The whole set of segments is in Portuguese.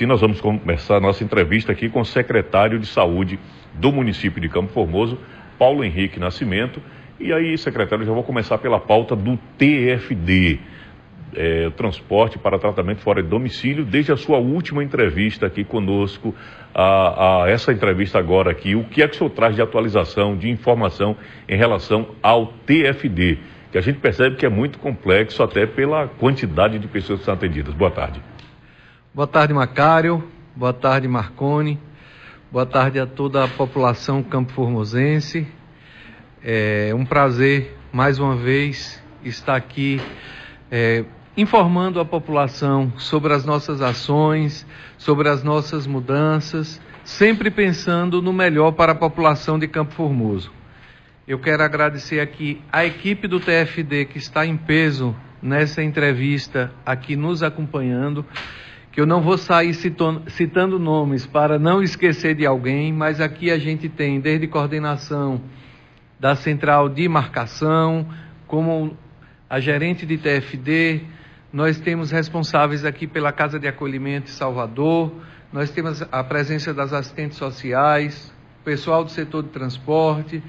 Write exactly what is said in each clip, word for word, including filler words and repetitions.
assim nós vamos começar a nossa entrevista aqui com o secretário de Saúde do município de Campo Formoso, Paulo Henrique Nascimento. E aí, secretário, já vou começar pela pauta do T F D, é, transporte para tratamento fora de domicílio. Desde a sua última entrevista aqui conosco, a, a essa entrevista agora aqui, o que é que o senhor traz de atualização, de informação em relação ao T F D? Que a gente percebe que é muito complexo até pela quantidade de pessoas que são atendidas. Boa tarde. Boa tarde, Macário. Boa tarde, Marconi. Boa tarde a toda a população campo-formosense. É um prazer, mais uma vez, estar aqui é, informando a população sobre as nossas ações, sobre as nossas mudanças, sempre pensando no melhor para a população de Campo Formoso. Eu quero agradecer aqui a equipe do T F D que está em peso nessa entrevista aqui nos acompanhando, que eu não vou sair citando nomes para não esquecer de alguém, mas aqui a gente tem desde coordenação da central de marcação, como a gerente de T F D, nós temos responsáveis aqui pela Casa de Acolhimento de Salvador, nós temos a presença das assistentes sociais, pessoal do setor de transporte,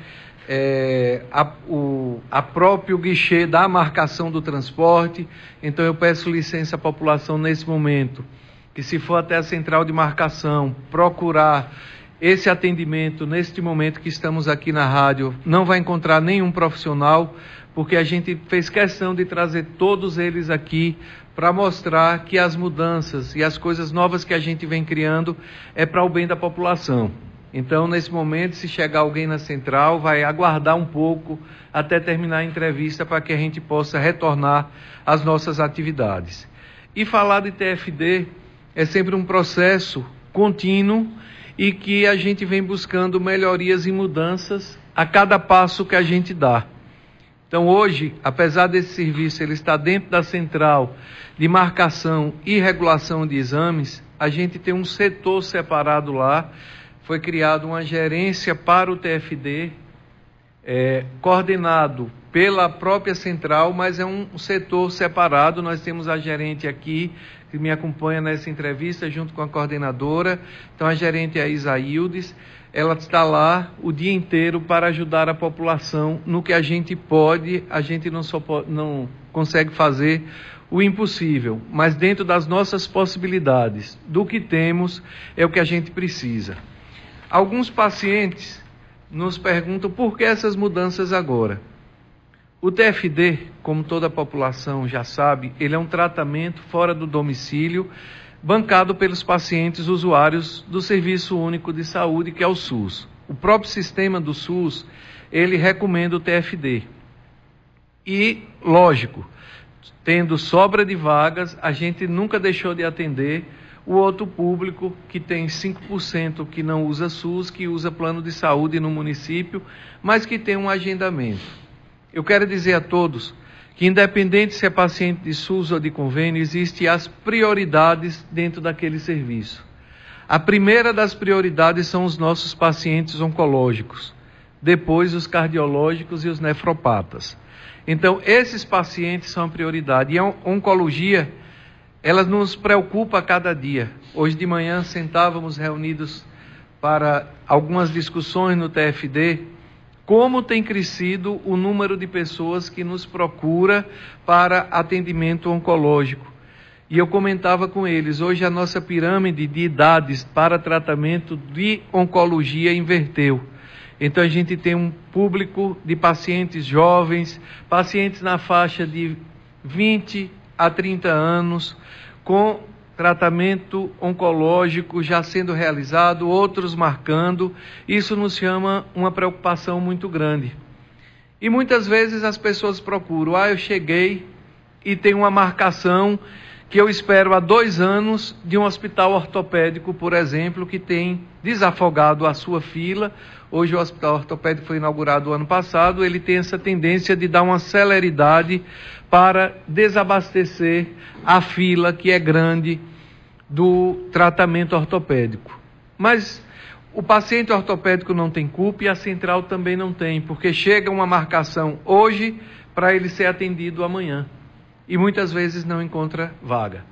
É, a, o a próprio guichê da marcação do transporte. Então eu peço licença à população nesse momento, que se for até a central de marcação, procurar esse atendimento neste momento que estamos aqui na rádio, não vai encontrar nenhum profissional, porque a gente fez questão de trazer todos eles aqui para mostrar que as mudanças e as coisas novas que a gente vem criando é para o bem da população. Então, nesse momento, se chegar alguém na central, vai aguardar um pouco até terminar a entrevista para que a gente possa retornar às nossas atividades. E falar de T F D é sempre um processo contínuo e que a gente vem buscando melhorias e mudanças a cada passo que a gente dá. Então, hoje, apesar desse serviço ele estar dentro da central de marcação e regulação de exames, a gente tem um setor separado lá. Foi criada uma gerência para o T F D, é, coordenado pela própria central, mas é um setor separado. Nós temos a gerente aqui, que me acompanha nessa entrevista, junto com a coordenadora. Então, a gerente é a Isaíldes. Ela está lá o dia inteiro para ajudar a população no que a gente pode. A gente não, só pode, não consegue fazer o impossível, mas dentro das nossas possibilidades, do que temos, é o que a gente precisa. Alguns pacientes nos perguntam por que essas mudanças agora. O T F D, como toda a população já sabe, ele é um tratamento fora do domicílio, bancado pelos pacientes usuários do Serviço Único de Saúde, que é o SUS. O próprio sistema do SUS, ele recomenda o T F D. E, lógico, tendo sobra de vagas, a gente nunca deixou de atender o outro público, que tem cinco por cento que não usa SUS, que usa plano de saúde no município, mas que tem um agendamento. Eu quero dizer a todos que, independente se é paciente de SUS ou de convênio, existem as prioridades dentro daquele serviço. A primeira das prioridades são os nossos pacientes oncológicos, depois os cardiológicos e os nefropatas. Então, esses pacientes são a prioridade. E a oncologia, ela nos preocupa a cada dia. Hoje de manhã sentávamos reunidos para algumas discussões no T F D, como tem crescido o número de pessoas que nos procura para atendimento oncológico. E eu comentava com eles, hoje a nossa pirâmide de idades para tratamento de oncologia inverteu. Então a gente tem um público de pacientes jovens, pacientes na faixa de vinte a trinta anos, com tratamento oncológico já sendo realizado, outros marcando. Isso nos chama uma preocupação muito grande. E muitas vezes as pessoas procuram, ah, eu cheguei e tem uma marcação que eu espero há dois anos de um hospital ortopédico, por exemplo, que tem desafogado a sua fila. Hoje o hospital ortopédico foi inaugurado ano passado, ele tem essa tendência de dar uma celeridade para desabastecer a fila que é grande do tratamento ortopédico. Mas o paciente ortopédico não tem culpa e a central também não tem, porque chega uma marcação hoje para ele ser atendido amanhã e muitas vezes não encontra vaga.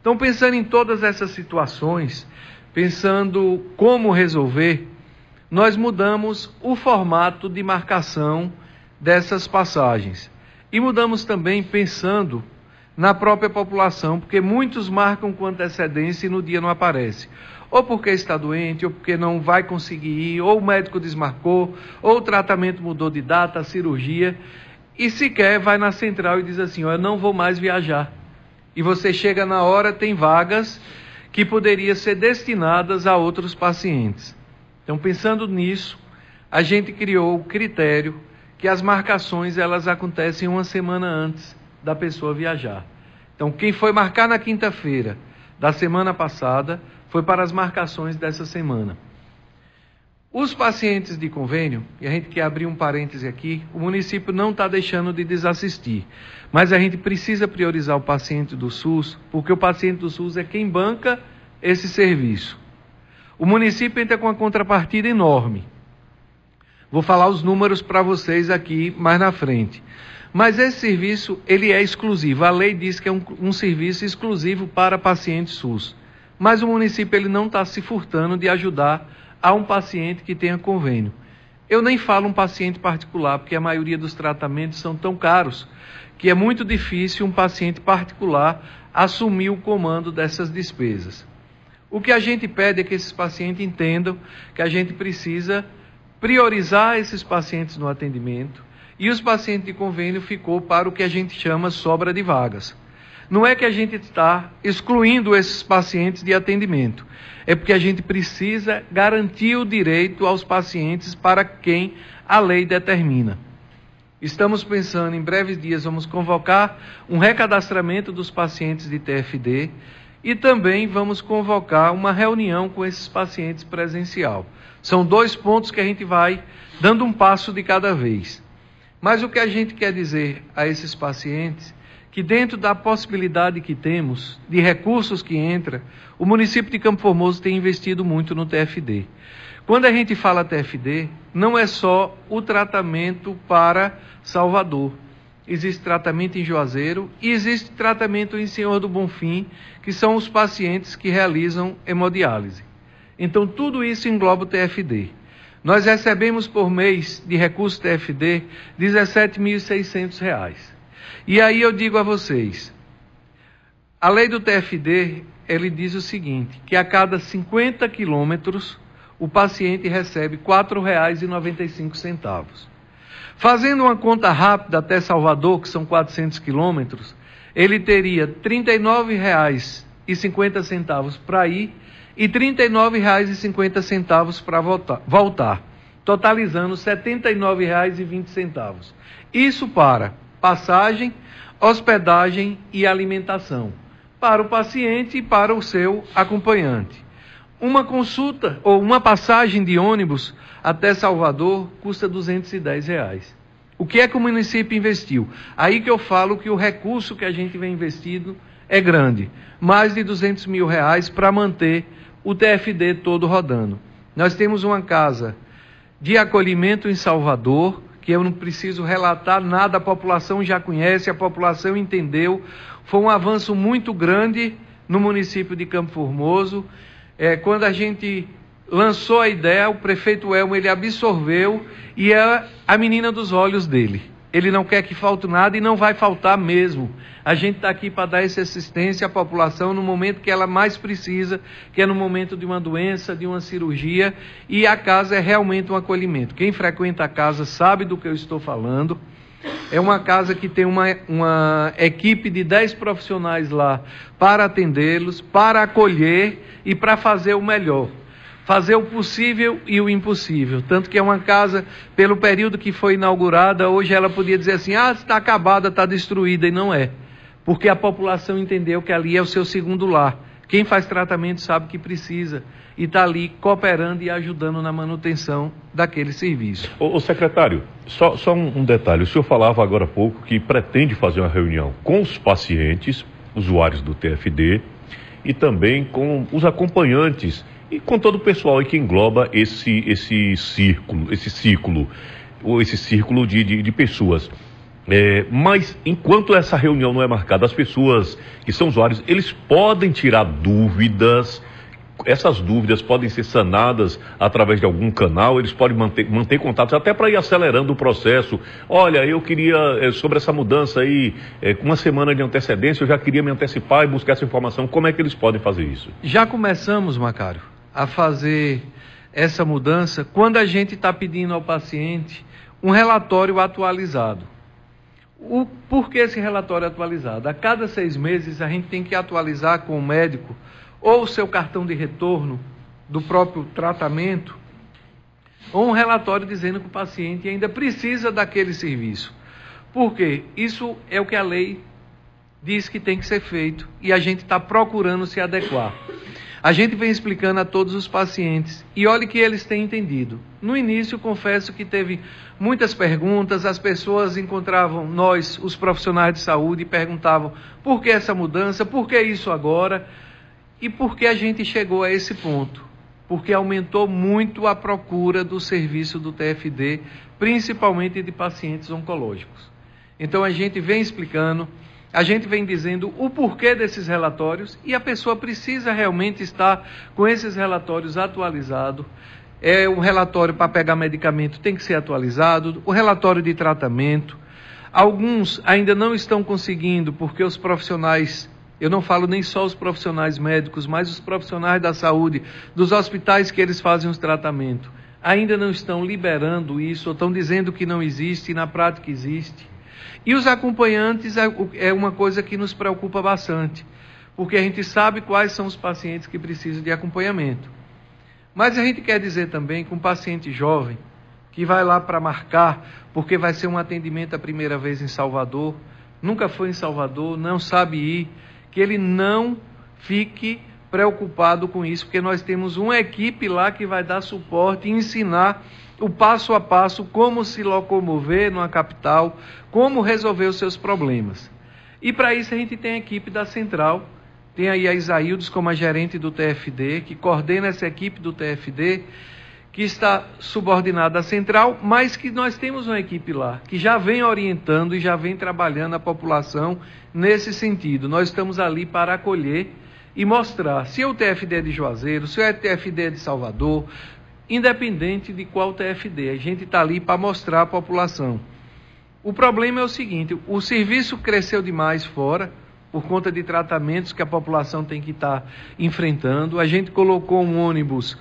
Então, pensando em todas essas situações, pensando como resolver, nós mudamos o formato de marcação dessas passagens. E mudamos também pensando na própria população, porque muitos marcam com antecedência e no dia não aparece. Ou porque está doente, ou porque não vai conseguir ir, ou o médico desmarcou, ou o tratamento mudou de data, a cirurgia, e sequer vai na central e diz assim, ó, eu não vou mais viajar. E você chega na hora, tem vagas que poderiam ser destinadas a outros pacientes. Então, pensando nisso, a gente criou o critério que as marcações elas acontecem uma semana antes da pessoa viajar. Então, quem foi marcar na quinta-feira da semana passada foi para as marcações dessa semana. Os pacientes de convênio, e a gente quer abrir um parêntese aqui, o município não está deixando de desassistir, mas a gente precisa priorizar o paciente do SUS, porque o paciente do SUS é quem banca esse serviço. O município entra com uma contrapartida enorme. Vou falar os números para vocês aqui mais na frente. Mas esse serviço, ele é exclusivo. A lei diz que é um, um serviço exclusivo para pacientes SUS. Mas o município ele não está se furtando de ajudar a um paciente que tenha convênio. Eu nem falo um paciente particular, porque a maioria dos tratamentos são tão caros que é muito difícil um paciente particular assumir o comando dessas despesas. O que a gente pede é que esses pacientes entendam que a gente precisa priorizar esses pacientes no atendimento e os pacientes de convênio ficou para o que a gente chama sobra de vagas. Não é que a gente está excluindo esses pacientes de atendimento, é porque a gente precisa garantir o direito aos pacientes para quem a lei determina. Estamos pensando, em breves dias, vamos convocar um recadastramento dos pacientes de T F D e também vamos convocar uma reunião com esses pacientes presencial. São dois pontos que a gente vai dando um passo de cada vez. Mas o que a gente quer dizer a esses pacientes que dentro da possibilidade que temos, de recursos que entra, o município de Campo Formoso tem investido muito no T F D. Quando a gente fala T F D, não é só o tratamento para Salvador. Existe tratamento em Juazeiro e existe tratamento em Senhor do Bonfim, que são os pacientes que realizam hemodiálise. Então, tudo isso engloba o T F D. Nós recebemos por mês de recurso T F D dezessete mil e seiscentos reais. E aí eu digo a vocês, a lei do T F D, ele diz o seguinte, que a cada cinquenta quilômetros, o paciente recebe quatro reais e noventa e cinco centavos. Fazendo uma conta rápida até Salvador, que são quatrocentos quilômetros, ele teria trinta e nove reais e cinquenta centavos para ir e trinta e nove reais e cinquenta centavos para voltar, totalizando setenta e nove reais e vinte centavos. Isso para passagem, hospedagem e alimentação, para o paciente e para o seu acompanhante. Uma consulta ou uma passagem de ônibus até Salvador custa duzentos e dez reais. O que é que o município investiu? Aí que eu falo que o recurso que a gente vem investindo é grande, mais de duzentos mil reais para manter o T F D todo rodando. Nós temos uma casa de acolhimento em Salvador, que eu não preciso relatar nada, a população já conhece, a população entendeu. Foi um avanço muito grande no município de Campo Formoso. É, quando a gente lançou a ideia, o prefeito Elmo, ele absorveu e é a menina dos olhos dele. Ele não quer que falte nada e não vai faltar mesmo. A gente está aqui para dar essa assistência à população no momento que ela mais precisa, que é no momento de uma doença, de uma cirurgia, e a casa é realmente um acolhimento. Quem frequenta a casa sabe do que eu estou falando. É uma casa que tem uma, uma equipe de dez profissionais lá para atendê-los, para acolher e para fazer o melhor. Fazer o possível e o impossível. Tanto que é uma casa, pelo período que foi inaugurada, hoje ela podia dizer assim, ah, está acabada, está destruída, e não é. Porque a população entendeu que ali é o seu segundo lar. Quem faz tratamento sabe que precisa e está ali cooperando e ajudando na manutenção daquele serviço. Ô, ô secretário, só, só um, um detalhe. O senhor falava agora há pouco que pretende fazer uma reunião com os pacientes, usuários do T F D, e também com os acompanhantes e com todo o pessoal aí que engloba esse, esse círculo, esse ciclo, ou esse círculo de, de, de pessoas. É, mas enquanto essa reunião não é marcada, as pessoas que são usuários, eles podem tirar dúvidas. Essas dúvidas podem ser sanadas através de algum canal, eles podem manter, manter contatos até para ir acelerando o processo. Olha, eu queria, é, sobre essa mudança aí, é, com uma semana de antecedência, eu já queria me antecipar e buscar essa informação. Como é que eles podem fazer isso? Já começamos, Macário, a fazer essa mudança quando a gente está pedindo ao paciente um relatório atualizado. O, por que esse relatório atualizado? A cada seis meses a gente tem que atualizar com o médico ou o seu cartão de retorno do próprio tratamento, ou um relatório dizendo que o paciente ainda precisa daquele serviço. Por quê? Isso é o que a lei diz que tem que ser feito e a gente está procurando se adequar. A gente vem explicando a todos os pacientes e olhe que eles têm entendido. No início, confesso que teve muitas perguntas, as pessoas encontravam nós, os profissionais de saúde, e perguntavam por que essa mudança, por que isso agora? E por que a gente chegou a esse ponto? Porque aumentou muito a procura do serviço do T F D, principalmente de pacientes oncológicos. Então a gente vem explicando, a gente vem dizendo o porquê desses relatórios e a pessoa precisa realmente estar com esses relatórios atualizados. É, um relatório para pegar medicamento tem que ser atualizado, o relatório de tratamento. Alguns ainda não estão conseguindo porque os profissionais... Eu não falo nem só os profissionais médicos, mas os profissionais da saúde, dos hospitais que eles fazem os tratamentos, ainda não estão liberando isso, ou estão dizendo que não existe, e na prática existe. E os acompanhantes é uma coisa que nos preocupa bastante, porque a gente sabe quais são os pacientes que precisam de acompanhamento. Mas a gente quer dizer também que um paciente jovem, que vai lá para marcar, porque vai ser um atendimento a primeira vez em Salvador, nunca foi em Salvador, não sabe ir, que ele não fique preocupado com isso, porque nós temos uma equipe lá que vai dar suporte e ensinar o passo a passo como se locomover numa capital, como resolver os seus problemas. E para isso a gente tem a equipe da Central, tem aí a Isaildes como a gerente do T F D, que coordena essa equipe do T F D, que está subordinada à Central, mas que nós temos uma equipe lá, que já vem orientando e já vem trabalhando a população nesse sentido. Nós estamos ali para acolher e mostrar se o T F D é de Juazeiro, se o T F D é de Salvador, independente de qual T F D, a gente está ali para mostrar à população. O problema é o seguinte, o serviço cresceu demais fora, por conta de tratamentos que a população tem que estar enfrentando. A gente colocou um ônibus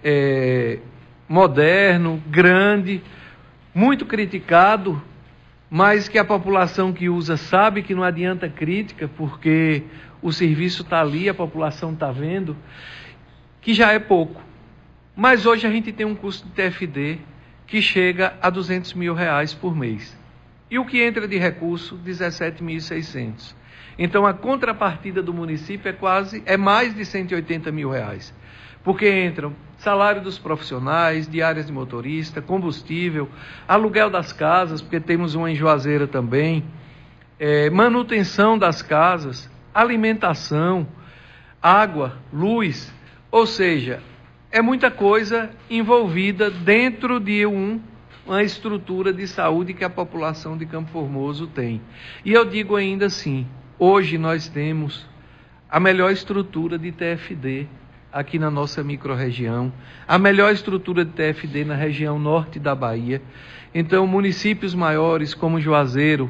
é, moderno, grande, muito criticado, mas que a população que usa sabe que não adianta crítica, porque o serviço está ali, a população está vendo, que já é pouco. Mas hoje a gente tem um custo de T F D que chega a duzentos mil reais por mês. E o que entra de recurso, dezessete mil e seiscentos. Então a contrapartida do município é quase, é mais de cento e oitenta mil reais. Porque entram salário dos profissionais, diárias de motorista, combustível, aluguel das casas, porque temos uma em Juazeiro também, é, manutenção das casas, alimentação, água, luz, ou seja, é muita coisa envolvida dentro de um, uma estrutura de saúde que a população de Campo Formoso tem. E eu digo ainda assim, hoje nós temos a melhor estrutura de T F D aqui na nossa microrregião, a melhor estrutura de T F D na região norte da Bahia. Então, municípios maiores como Juazeiro,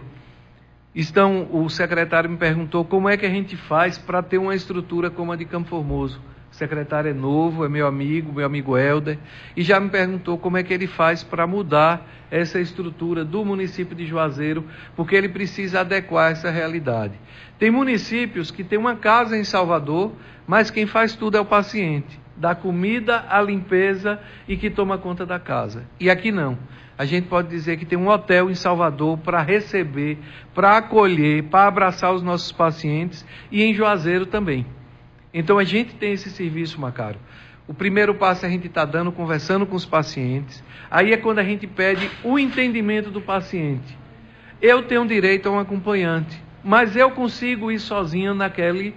estão, o secretário me perguntou como é que a gente faz para ter uma estrutura como a de Campo Formoso. O secretário é novo, é meu amigo, meu amigo Helder, e já me perguntou como é que ele faz para mudar essa estrutura do município de Juazeiro, porque ele precisa adequar essa realidade. Tem municípios que tem uma casa em Salvador, mas quem faz tudo é o paciente, da comida à limpeza e que toma conta da casa. E aqui não. A gente pode dizer que tem um hotel em Salvador para receber, para acolher, para abraçar os nossos pacientes, e em Juazeiro também. Então a gente tem esse serviço, Macário. O primeiro passo a gente está dando, conversando com os pacientes. Aí é quando a gente pede o entendimento do paciente. Eu tenho direito a um acompanhante, mas eu consigo ir sozinho naquele,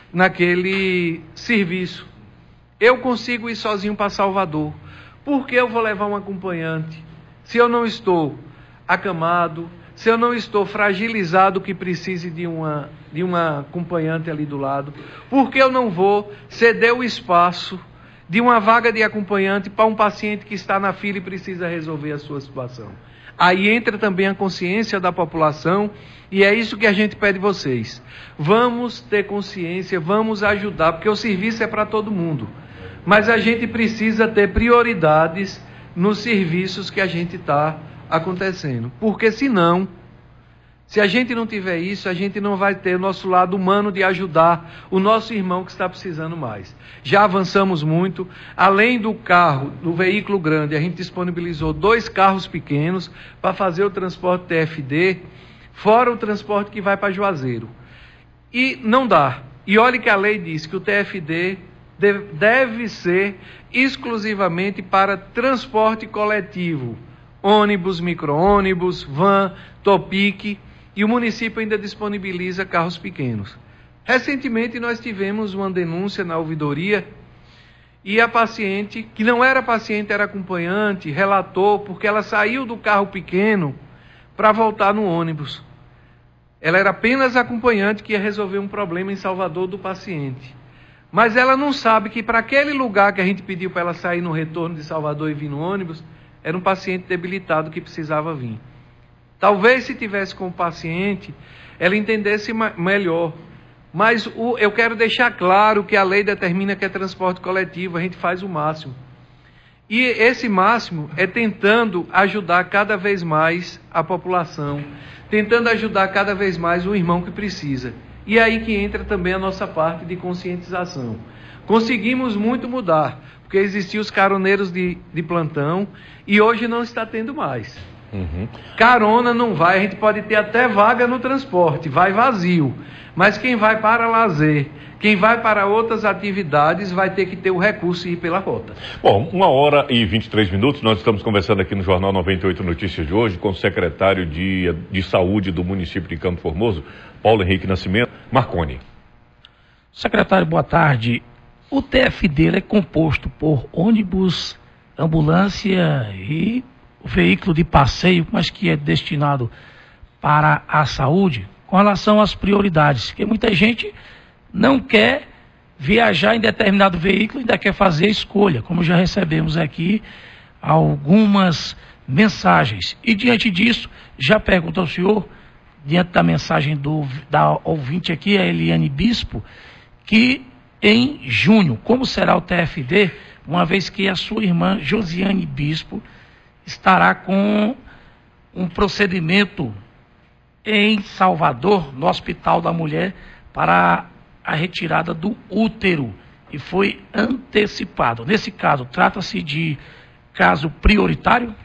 naquele serviço. Eu consigo ir sozinho para Salvador. Por que eu vou levar um acompanhante? Se eu não estou acamado, se eu não estou fragilizado que precise de uma, de uma acompanhante ali do lado, por que eu não vou ceder o espaço de uma vaga de acompanhante para um paciente que está na fila e precisa resolver a sua situação? Aí entra também a consciência da população, e é isso que a gente pede vocês. Vamos ter consciência, vamos ajudar, porque o serviço é para todo mundo. Mas a gente precisa ter prioridades nos serviços que a gente está acontecendo. Porque senão, se a gente não tiver isso, a gente não vai ter o nosso lado humano de ajudar o nosso irmão que está precisando mais. Já avançamos muito. Além do carro, do veículo grande, a gente disponibilizou dois carros pequenos para fazer o transporte T F D, fora o transporte que vai para Juazeiro. E não dá. E olhe que a lei diz que o T F D deve ser exclusivamente para transporte coletivo. Ônibus, micro-ônibus, van, topique, e o município ainda disponibiliza carros pequenos. Recentemente nós tivemos uma denúncia na ouvidoria e a paciente, que não era paciente, era acompanhante, relatou porque ela saiu do carro pequeno para voltar no ônibus. Ela era apenas acompanhante que ia resolver um problema em Salvador do paciente. Mas ela não sabe que para aquele lugar que a gente pediu para ela sair no retorno de Salvador e vir no ônibus, era um paciente debilitado que precisava vir. Talvez se tivesse com o paciente, ela entendesse melhor. Mas o, eu quero deixar claro que a lei determina que é transporte coletivo, a gente faz o máximo. E esse máximo é tentando ajudar cada vez mais a população, tentando ajudar cada vez mais o irmão que precisa. E é aí que entra também a nossa parte de conscientização. Conseguimos muito mudar, porque existiam os caroneiros de, de plantão e hoje não está tendo mais. Uhum. Carona não vai, a gente pode ter até vaga no transporte, vai vazio. Mas quem vai para lazer, quem vai para outras atividades, vai ter que ter o recurso e ir pela rota. Bom, uma hora e vinte e três minutos, nós estamos conversando aqui no Jornal noventa e oito Notícias de hoje com o secretário de, de Saúde do município de Campo Formoso, Paulo Henrique Nascimento. Marconi. Secretário, boa tarde. O T F D é composto por ônibus, ambulância e veículo de passeio, mas que é destinado para a saúde, com relação às prioridades, porque muita gente não quer viajar em determinado veículo, ainda quer fazer a escolha, como já recebemos aqui algumas mensagens. E diante disso, já pergunto ao senhor, diante da mensagem do, da ouvinte aqui, a Eliane Bispo, que em junho, como será o T F D, uma vez que a sua irmã Josiane Bispo estará com um procedimento em Salvador, no Hospital da Mulher, para a retirada do útero, e foi antecipado. Nesse caso, trata-se de caso prioritário?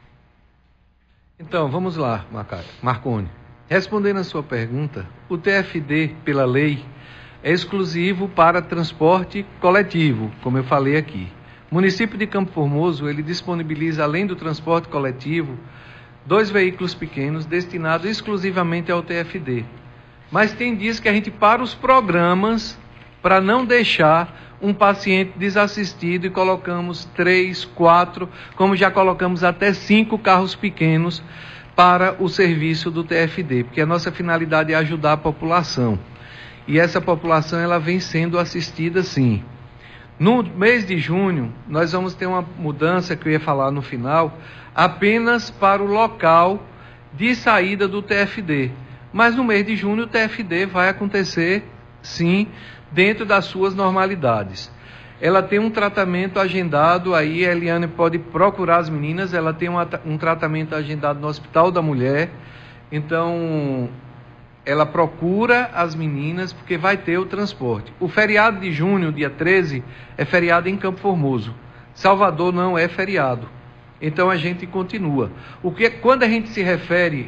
Então, vamos lá, Marconi. Respondendo a sua pergunta, o T F D, pela lei, é exclusivo para transporte coletivo, como eu falei aqui. O município de Campo Formoso, ele disponibiliza, além do transporte coletivo, dois veículos pequenos destinados exclusivamente ao T F D. Mas tem dias que a gente para os programas para não deixar um paciente desassistido e colocamos três, quatro, como já colocamos até cinco carros pequenos para o serviço do T F D, porque a nossa finalidade é ajudar a população. E essa população ela vem sendo assistida sim. No mês de junho, nós vamos ter uma mudança que eu ia falar no final, apenas para o local de saída do T F D. Mas no mês de junho o T F D vai acontecer, sim, dentro das suas normalidades. Ela tem um tratamento agendado, aí a Eliane pode procurar as meninas, ela tem uma, um tratamento agendado no Hospital da Mulher, então ela procura as meninas porque vai ter o transporte. O feriado de junho, dia treze, é feriado em Campo Formoso. Salvador não é feriado. Então a gente continua. O que, quando a gente se refere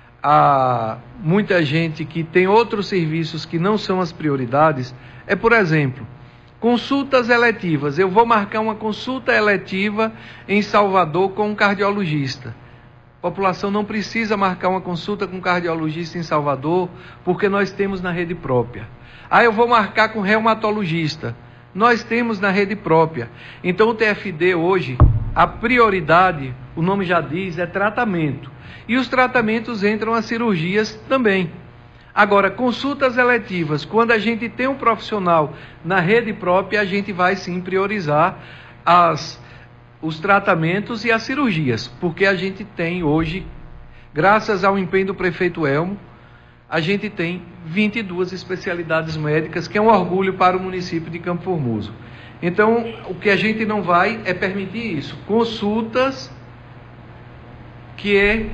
a muita gente que tem outros serviços que não são as prioridades, é, por exemplo, consultas eletivas. Eu vou marcar uma consulta eletiva em Salvador com um cardiologista. A população não precisa marcar uma consulta com um cardiologista em Salvador, porque nós temos na rede própria. Ah, eu vou marcar com reumatologista. Nós temos na rede própria. Então o T F D hoje, a prioridade, o nome já diz, é tratamento. E os tratamentos entram as cirurgias também. Agora, consultas eletivas, quando a gente tem um profissional na rede própria, a gente vai sim priorizar as, os tratamentos e as cirurgias, porque a gente tem hoje, graças ao empenho do prefeito Elmo, a gente tem vinte e duas especialidades médicas, que é um orgulho para o município de Campo Formoso. Então, o que a gente não vai é permitir isso. Consultas que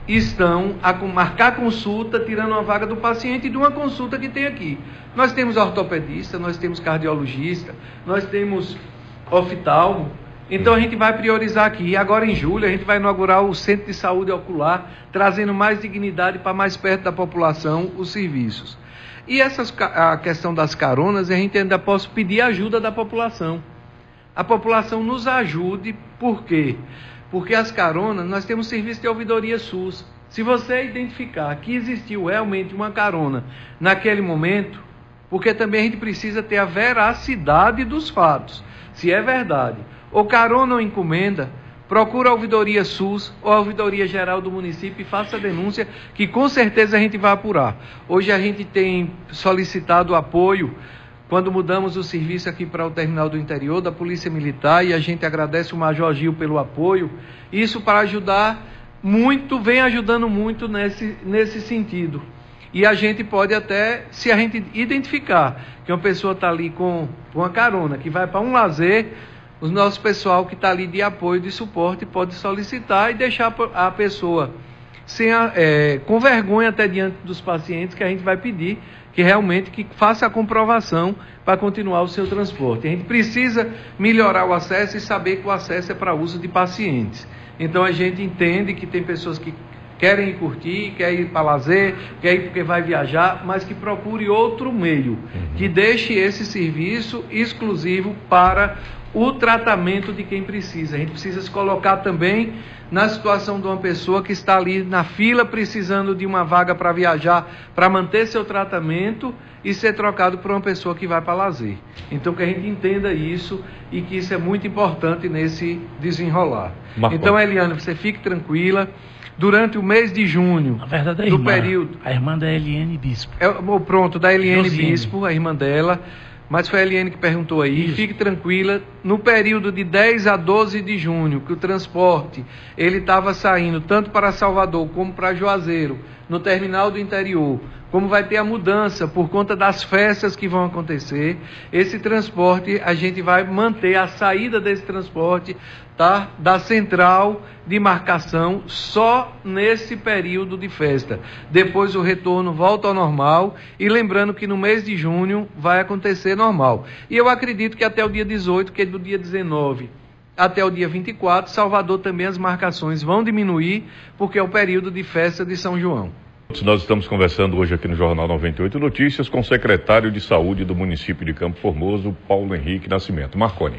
estão a marcar consulta, tirando uma vaga do paciente de uma consulta que tem aqui. Nós temos ortopedista, nós temos cardiologista, nós temos oftalmo. Então a gente vai priorizar aqui. E agora em julho a gente vai inaugurar o Centro de Saúde Ocular, trazendo mais dignidade para mais perto da população os serviços. E essas, a questão das caronas, a gente ainda pode pedir ajuda da população. A população nos ajude, por quê? Porque as caronas, nós temos serviço de ouvidoria SUS. Se você identificar que existiu realmente uma carona naquele momento, porque também a gente precisa ter a veracidade dos fatos. Se é verdade, ou carona ou encomenda, procura a ouvidoria SUS ou a ouvidoria geral do município e faça a denúncia, que com certeza a gente vai apurar. Hoje a gente tem solicitado apoio, quando mudamos o serviço aqui para o Terminal do Interior, da Polícia Militar, e a gente agradece o Major Gil pelo apoio, isso para ajudar muito, vem ajudando muito nesse, nesse sentido. E a gente pode até, se a gente identificar que uma pessoa está ali com uma carona, que vai para um lazer, o nosso pessoal que está ali de apoio, de suporte, pode solicitar e deixar a pessoa sem a, é, com vergonha até diante dos pacientes, que a gente vai pedir que realmente que faça a comprovação para continuar o seu transporte. A gente precisa melhorar o acesso e saber que o acesso é para uso de pacientes. Então a gente entende que tem pessoas que querem ir curtir, querem ir para lazer, querem ir porque vai viajar, mas que procure outro meio, que deixe esse serviço exclusivo para o tratamento de quem precisa. A gente precisa se colocar também na situação de uma pessoa que está ali na fila precisando de uma vaga para viajar, para manter seu tratamento e ser trocado por uma pessoa que vai para lazer. Então que a gente entenda isso e que isso é muito importante nesse desenrolar. Marcos. Então, Eliane, você fique tranquila. Durante o mês de junho, na verdade, é do irmã, período... a irmã da Eliane Bispo. É, pronto, da Eliane Josiane. Bispo, a irmã dela, mas foi a Eliane que perguntou aí. Isso. Fique tranquila, no período de dez a doze de junho, que o transporte, ele estava saindo tanto para Salvador como para Juazeiro, no Terminal do Interior, como vai ter a mudança por conta das festas que vão acontecer, esse transporte, a gente vai manter a saída desse transporte, tá, da central de marcação só nesse período de festa. Depois o retorno volta ao normal, e lembrando que no mês de junho vai acontecer normal. E eu acredito que até o dia dezoito, que é do dia dezenove até o dia vinte e quatro, Salvador também as marcações vão diminuir, porque é o período de festa de São João. Nós estamos conversando hoje aqui no Jornal noventa e oito Notícias com o secretário de Saúde do município de Campo Formoso, Paulo Henrique Nascimento. Marconi.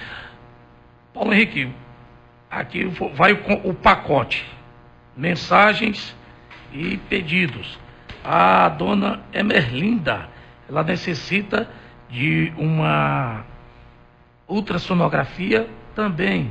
Paulo Henrique, aqui vai o, o pacote, mensagens e pedidos. A dona Emerlinda, ela necessita de uma ultrassonografia também.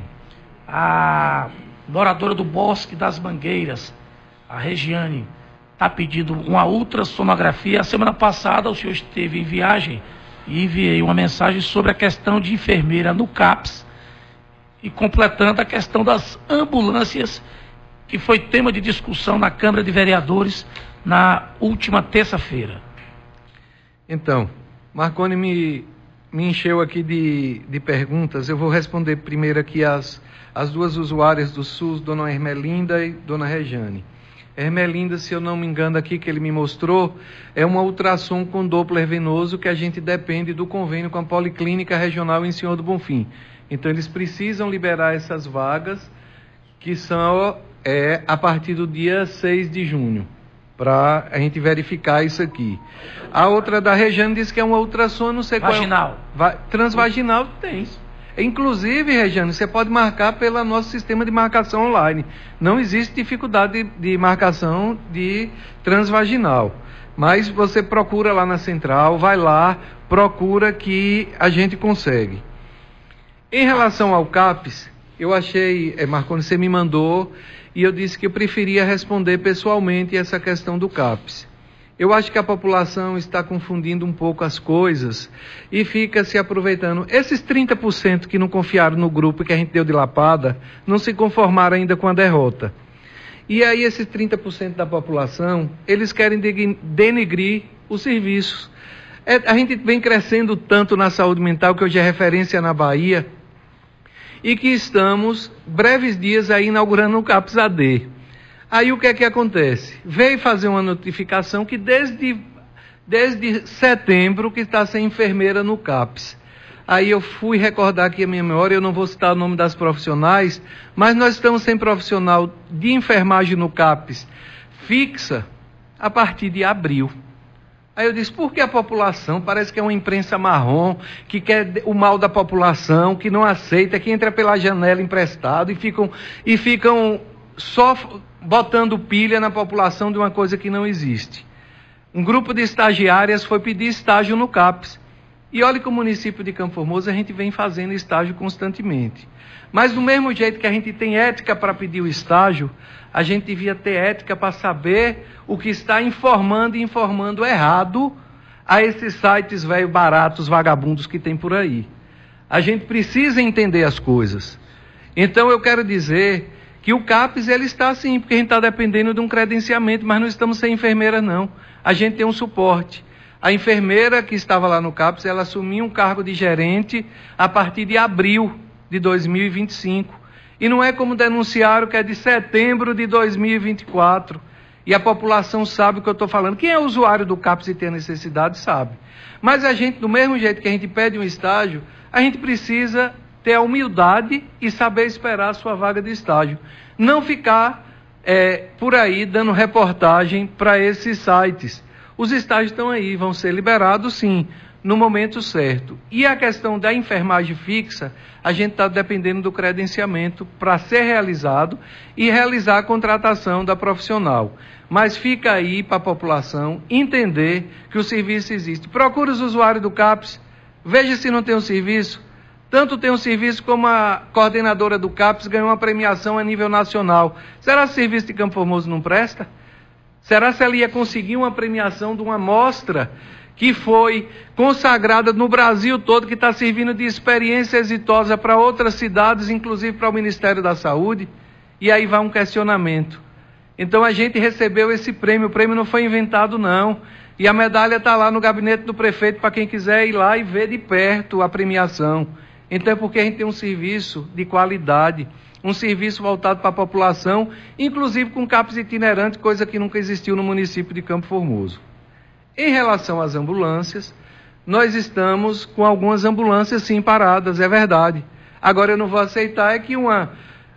A moradora do Bosque das Mangueiras, a Regiane, está pedindo uma ultrassonografia. A semana passada o senhor esteve em viagem e enviei uma mensagem sobre a questão de enfermeira no CAPS e completando a questão das ambulâncias, que foi tema de discussão na Câmara de Vereadores na última terça-feira. Então, Marconi me, me encheu aqui de, de perguntas. Eu vou responder primeiro aqui as, as duas usuárias do SUS, dona Hermelinda e dona Rejane. Hermelinda, se eu não me engano aqui que ele me mostrou, é uma ultrassom com Doppler venoso que a gente depende do convênio com a Policlínica Regional em Senhor do Bonfim. Então eles precisam liberar essas vagas, que são é, a partir do dia seis de junho, para a gente verificar isso aqui. A outra da Regiane diz que é uma ultrassom, não sei Vaginal. qual é. Transvaginal tem. Inclusive, Regiane, você pode marcar pelo nosso sistema de marcação online. Não existe dificuldade de, de marcação de transvaginal. Mas você procura lá na central, vai lá, procura que a gente consegue. Em relação ao CAPS, eu achei, é, Marconi, você me mandou, e eu disse que eu preferia responder pessoalmente essa questão do CAPES. Eu acho que a população está confundindo um pouco as coisas e fica se aproveitando. Esses trinta por cento que não confiaram no grupo que a gente deu de lapada, não se conformaram ainda com a derrota. E aí esses trinta por cento da população, eles querem denegrir os serviços. É, a gente vem crescendo tanto na saúde mental, que hoje é referência na Bahia, e que estamos, breves dias, aí inaugurando o CAPES A D. Aí o que é que acontece? Veio fazer uma notificação que desde, desde setembro que está sem enfermeira no CAPES. Aí eu fui recordar aqui a minha memória, eu não vou citar o nome das profissionais, mas nós estamos sem profissional de enfermagem no CAPES fixa a partir de abril. Aí eu disse, por que a população? Parece que é uma imprensa marrom, que quer o mal da população, que não aceita, que entra pela janela emprestado e ficam, e ficam só botando pilha na população de uma coisa que não existe. Um grupo de estagiárias foi pedir estágio no CAPES. E olha que o município de Campo Formoso a gente vem fazendo estágio constantemente. Mas do mesmo jeito que a gente tem ética para pedir o estágio, a gente devia ter ética para saber o que está informando e informando errado a esses sites velho baratos, vagabundos que tem por aí. A gente precisa entender as coisas. Então eu quero dizer que o CAPES ele está assim, porque a gente está dependendo de um credenciamento, mas não estamos sem enfermeira não. A gente tem um suporte. A enfermeira que estava lá no CAPES, ela assumiu um cargo de gerente a partir de abril de dois mil e vinte e cinco. E não é como denunciaram que é de setembro de dois mil e vinte e quatro. E a população sabe o que eu estou falando. Quem é usuário do CAPES e tem a necessidade sabe. Mas a gente, do mesmo jeito que a gente pede um estágio, a gente precisa ter a humildade e saber esperar a sua vaga de estágio. Não ficar é, por aí dando reportagem para esses sites. Os estágios estão aí, vão ser liberados sim, no momento certo. E a questão da enfermagem fixa, a gente está dependendo do credenciamento para ser realizado e realizar a contratação da profissional. Mas fica aí para a população entender que o serviço existe. Procure os usuários do CAPES, veja se não tem um serviço. Tanto tem um serviço como a coordenadora do CAPES ganhou uma premiação a nível nacional. Será que o serviço de Campo Formoso não presta? Será que ela ia conseguir uma premiação de uma mostra que foi consagrada no Brasil todo, que está servindo de experiência exitosa para outras cidades, inclusive para o Ministério da Saúde? E aí vai um questionamento. Então a gente recebeu esse prêmio, o prêmio não foi inventado não, e a medalha está lá no gabinete do prefeito para quem quiser ir lá e ver de perto a premiação. Então é porque a gente tem um serviço de qualidade, um serviço voltado para a população, inclusive com CAPES itinerante, coisa que nunca existiu no município de Campo Formoso. Em relação às ambulâncias, nós estamos com algumas ambulâncias sim paradas, é verdade. Agora eu não vou aceitar é que uma,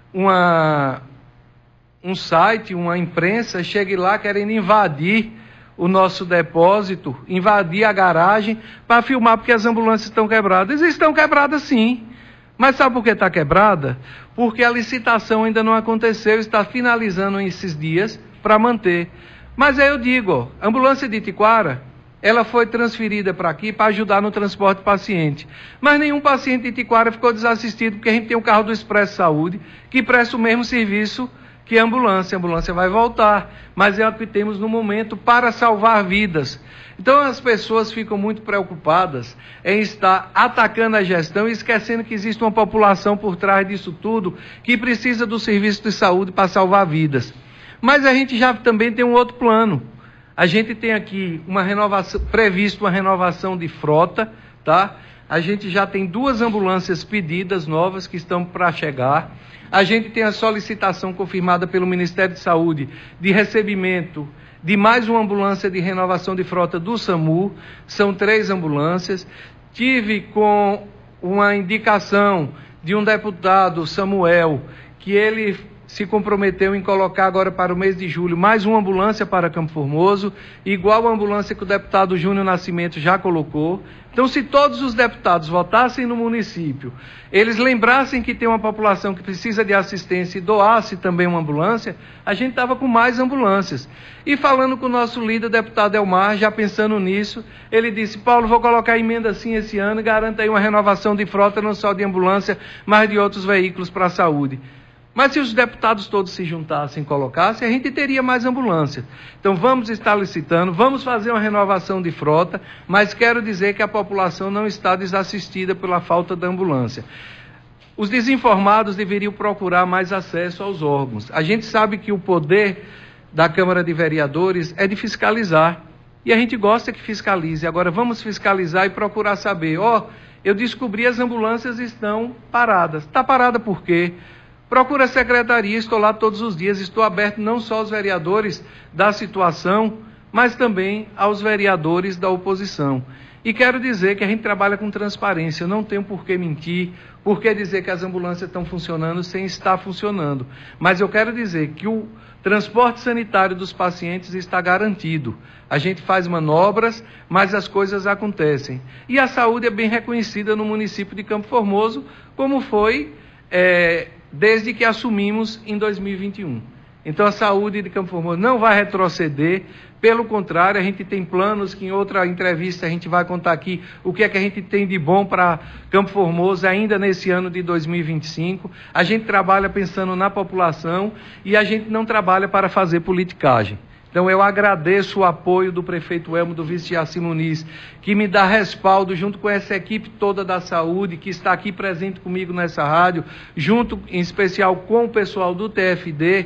uma, um site, uma imprensa, chegue lá querendo invadir o nosso depósito, invadir a garagem para filmar porque as ambulâncias estão quebradas. Eles estão quebradas sim. Mas sabe por que está quebrada? Porque a licitação ainda não aconteceu, está finalizando esses dias para manter. Mas aí eu digo, ó, a ambulância de Itiquara, ela foi transferida para aqui para ajudar no transporte de paciente. Mas nenhum paciente de Itiquara ficou desassistido, porque a gente tem o carro do Expresso Saúde, que presta o mesmo serviço que a ambulância. A ambulância vai voltar, mas é o que temos no momento para salvar vidas. Então as pessoas ficam muito preocupadas em estar atacando a gestão e esquecendo que existe uma população por trás disso tudo que precisa do serviço de saúde para salvar vidas. Mas a gente já também tem um outro plano. A gente tem aqui uma renovação, previsto uma renovação de frota, tá? A gente já tem duas ambulâncias pedidas novas que estão para chegar. A gente tem a solicitação confirmada pelo Ministério de Saúde de recebimento de mais uma ambulância de renovação de frota do SAMU, são três ambulâncias. Tive com uma indicação de um deputado, Samuel, que ele se comprometeu em colocar agora para o mês de julho mais uma ambulância para Campo Formoso, igual a ambulância que o deputado Júnior Nascimento já colocou. Então, se todos os deputados votassem no município, eles lembrassem que tem uma população que precisa de assistência e doasse também uma ambulância, a gente estava com mais ambulâncias. E falando com o nosso líder, deputado Elmar, já pensando nisso, ele disse: Paulo, vou colocar emenda assim esse ano e garanta aí uma renovação de frota, não só de ambulância, mas de outros veículos para a saúde. Mas se os deputados todos se juntassem e colocassem, a gente teria mais ambulâncias. Então vamos estar licitando, vamos fazer uma renovação de frota, mas quero dizer que a população não está desassistida pela falta da ambulância. Os desinformados deveriam procurar mais acesso aos órgãos. A gente sabe que o poder da Câmara de Vereadores é de fiscalizar, e a gente gosta que fiscalize. Agora vamos fiscalizar e procurar saber, ó, oh, eu descobri as ambulâncias estão paradas. Está parada por quê? Procura a secretaria, estou lá todos os dias, estou aberto não só aos vereadores da situação, mas também aos vereadores da oposição. E quero dizer que a gente trabalha com transparência, não tenho por que mentir, por que dizer que as ambulâncias estão funcionando sem estar funcionando. Mas eu quero dizer que o transporte sanitário dos pacientes está garantido. A gente faz manobras, mas as coisas acontecem. E a saúde é bem reconhecida no município de Campo Formoso, como foi... É, desde que assumimos em dois mil e vinte e um. Então a saúde de Campo Formoso não vai retroceder, pelo contrário, a gente tem planos que em outra entrevista a gente vai contar aqui o que é que a gente tem de bom para Campo Formoso ainda nesse ano de dois mil e vinte e cinco. A gente trabalha pensando na população e a gente não trabalha para fazer politicagem. Então eu agradeço o apoio do prefeito Elmo, do vice Jaci Muniz, que me dá respaldo junto com essa equipe toda da saúde, que está aqui presente comigo nessa rádio, junto em especial com o pessoal do T F D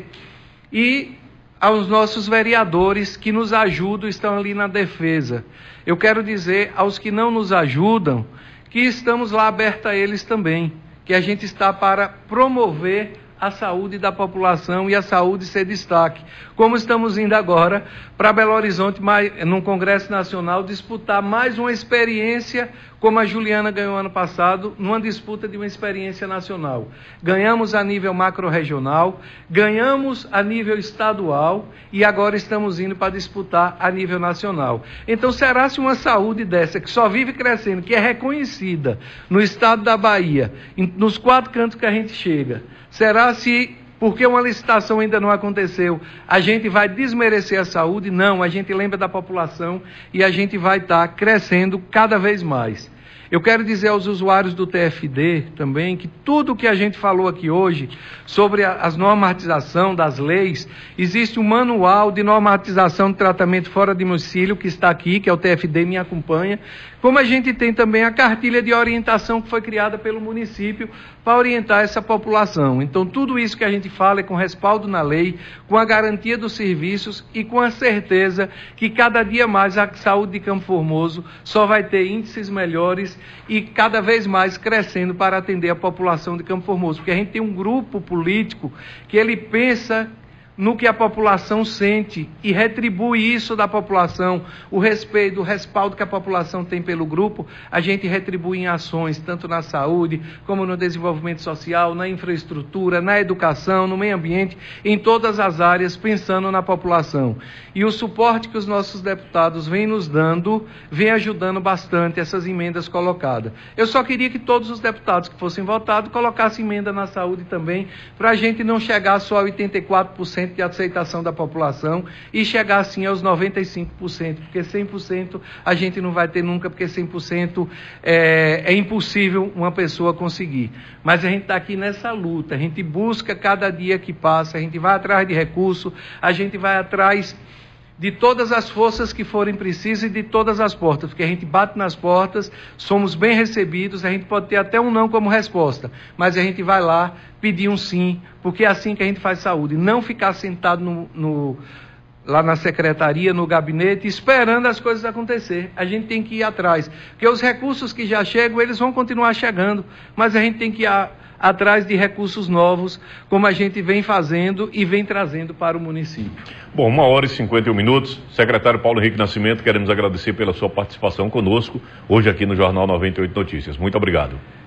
e aos nossos vereadores que nos ajudam, estão ali na defesa. Eu quero dizer aos que não nos ajudam que estamos lá abertos a eles também, que a gente está para promover a saúde da população e a saúde ser destaque. Como estamos indo agora para Belo Horizonte, num Congresso Nacional, disputar mais uma experiência, como a Juliana ganhou ano passado, numa disputa de uma experiência nacional. Ganhamos a nível macro-regional, ganhamos a nível estadual e agora estamos indo para disputar a nível nacional. Então, será se uma saúde dessa, que só vive crescendo, que é reconhecida no estado da Bahia, nos quatro cantos que a gente chega, será se, porque uma licitação ainda não aconteceu, a gente vai desmerecer a saúde? Não, a gente lembra da população e a gente vai estar crescendo cada vez mais. Eu quero dizer aos usuários do T F D também que tudo o que a gente falou aqui hoje sobre a, as normatização das leis, existe um manual de normatização de tratamento fora de domicílio que está aqui, que é o T F D Me Acompanha, como a gente tem também a cartilha de orientação que foi criada pelo município para orientar essa população. Então, tudo isso que a gente fala é com respaldo na lei, com a garantia dos serviços e com a certeza que cada dia mais a saúde de Campo Formoso só vai ter índices melhores e cada vez mais crescendo para atender a população de Campo Formoso. Porque a gente tem um grupo político que ele pensa no que a população sente e retribui isso da população, o respeito, o respaldo que a população tem pelo grupo, a gente retribui em ações, tanto na saúde, como no desenvolvimento social, na infraestrutura, na educação, no meio ambiente, em todas as áreas, pensando na população. E o suporte que os nossos deputados vêm nos dando, vem ajudando bastante essas emendas colocadas. Eu só queria que todos os deputados que fossem votados colocassem emenda na saúde também, para a gente não chegar só a oitenta e quatro por cento de aceitação da população e chegar assim aos noventa e cinco por cento, porque cem por cento a gente não vai ter nunca, porque cem por cento é, é impossível uma pessoa conseguir. Mas a gente está aqui nessa luta, a gente busca cada dia que passa, a gente vai atrás de recursos, a gente vai atrás de todas as forças que forem precisas e de todas as portas, porque a gente bate nas portas, somos bem recebidos, a gente pode ter até um não como resposta, mas a gente vai lá pedir um sim, porque é assim que a gente faz saúde, não ficar sentado no, no, lá na secretaria, no gabinete, esperando as coisas acontecer. A gente tem que ir atrás, porque os recursos que já chegam, eles vão continuar chegando, mas a gente tem que ir a, atrás de recursos novos, como a gente vem fazendo e vem trazendo para o município. Bom, uma hora e cinquenta e um minutos. Secretário Paulo Henrique Nascimento, queremos agradecer pela sua participação conosco, hoje aqui no Jornal noventa e oito Notícias. Muito obrigado.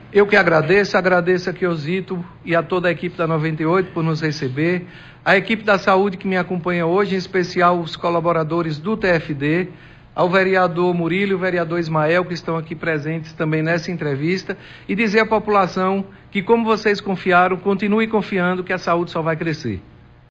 Eu que agradeço, agradeço aqui ao Zito e a toda a equipe da noventa e oito por nos receber, a equipe da saúde que me acompanha hoje, em especial os colaboradores do T F D, ao vereador Murilo e o vereador Ismael, que estão aqui presentes também nessa entrevista, e dizer à população que, como vocês confiaram, continue confiando que a saúde só vai crescer.